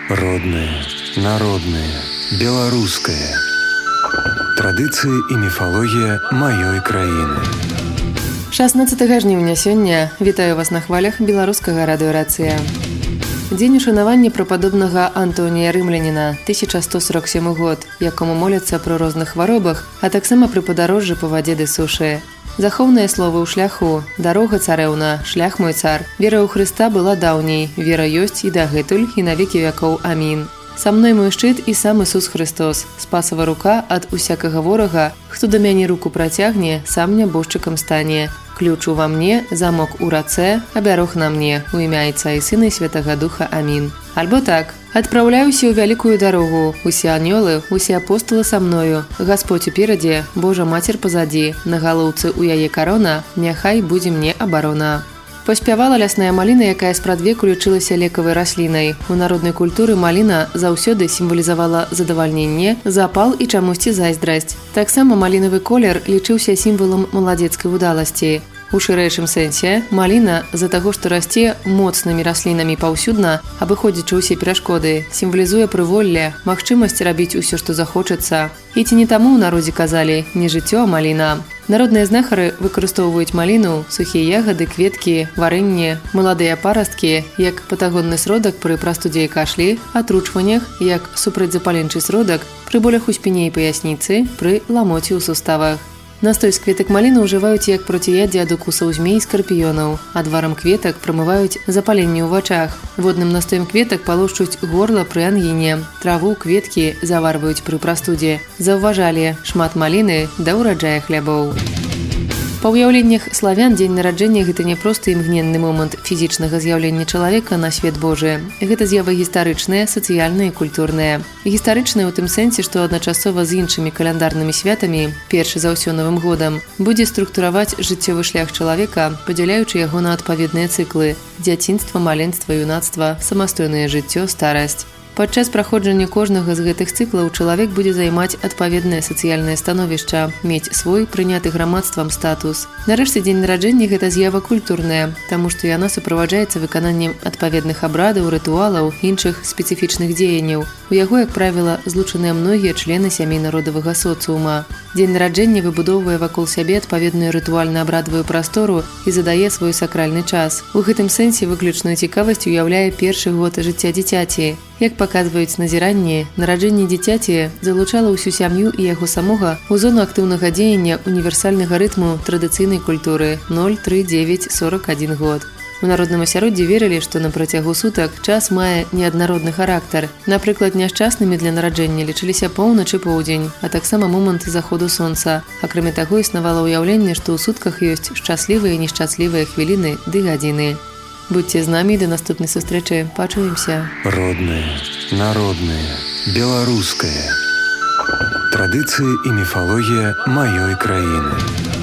Родное, народное, беларускае. Традыцыі і міфалогія маёй краіны. 16 жніўня сёння вітаю вас на хвалях беларускага радыёрацыя. Дзень ушанавання прападобнага Антонія Рымляніна, 1147 год, якому моляцца пры розных хваробах, а таксама пры падарожжы па вадзе ды сушы. Захоўныя словы ў шляху: дарога царэўна, шлях мой цар. Вера ў Хрыста была даўняй, вера ёсць і дагэтуль, і на векі вякоў. Амін. Са мной мой шчыт і сам Ісус Христос, спасава рука ад усякага ворага, хто да мяне руку працягне, сам нябожчыкам стане. Ключ ува мне, замок у рацэ, абярог на мне, у імя Айца і Сына і Святага Духа. Амін. Альбо так: адпраўляюся ў вялікую дарогу, усе анёлы, усе апостолы са мною, Гасподзь уперадзе, Божа Мацер пазадзі, на галоўцы у яе карона, няхай будзе мне абарона. Паспявала лясная маліна, якая спрадвеку лічылася лекавай раслінай. У народнай культуры маліна заўсёды сімвалізавала задавальненне, запал і чамусьці зайздрасць. Таксама малінавы колер лічыўся сімвалам маладзецкай удаласці. У шырэйшым сэнсе, маліна з-за таго, што расце моцнымі раслінамі паўсюдна, абыходзячы ўсе перашкоды, сімвалізуе прыволле, магчымасць рабіць усё, што захочацца. І ці не таму ў народзе казалі «не жыццё, а маліна». Народныя знахары выкарыстоўваюць маліну, сухія ягады, кветкі, варэнне, маладыя парасткі як патагонны сродак пры прастудзе і кашлі, атручваннях як супрацьзапаленчы сродак пры болях у спіне і паясніцы, пры ламоце ў суставах. Настой з кветак маліны ўжываюць як проціяддзе ад укусаў змей і скарпіёнаў. Адварам кветак прамываюць запаленне ў вачах. Водным настоем кветак палошчуць горла пры ангіне. Траву, кветкі заварваюць пры прастудзе. Заўважалі: шмат маліны да ўраджая хлябоў. Па ўяўленнях славян дзень нараджэння – гэта не проста імгненны момант фізічнага з'яўлення чалавека на свет Божы. Гэта з'ява гістарычная, сацыяльная і культурная. Гістарычная ў тым сэнсе, што адначасова з іншымі каляндарнымі святамі, першы за ўсё Новым годам, будзе структураваць жыццёвы шлях чалавека, падзяляючы яго на адпаведныя цыклы: дзяцінства, маленства, юнацтва, самастойнае жыццё, старасць. Падчас праходжання кожнага з гэтых цыклаў чалавек будзе займаць адпаведнае сацыяльнае становішча, мець свой прыняты грамадствам статус. Нарэшце, дзень нараджэння – гэта з'ява культурная, таму што яна суправаджаецца выкананнем адпаведных абрадаў, рытуалаў, іншых спецыфічных дзеянняў. У яго, як правіла, злучаныя многія члены сямей народавага соцыума. Дзень нараджэння выбудоўвае вакол сябе адпаведную рытуальна-абрадавую прастору і задае свой сакральны час. У гэтым сэнсе выключную цікавасць уяўляе першы год жыцця дзіцяці. Як паказваюць назіранні, нараджэнне дзіцяці залучала ўсю сям'ю і яго самога ў зону актыўнага дзеяння універсальнага рытму традыцыйнай культуры 0,3,9,41 год. У народным асяроддзі верылі, што на працягу сутак час мае неаднародны характар. Напрыклад, няшчаснымі для нараджэння лічыліся поўнач і поўдзень, а таксама момант заходу сонца. Акрамя таго, існавала ўяўленне, што ў сутках ёсць шчаслівыя і нешчаслівыя хвіліны ды гадзіны. Будьце з намі да наступнай сустрэчы. Пачуемся. Родное, народное, беларускае. Традыцыі і міфалогія маёй краіны.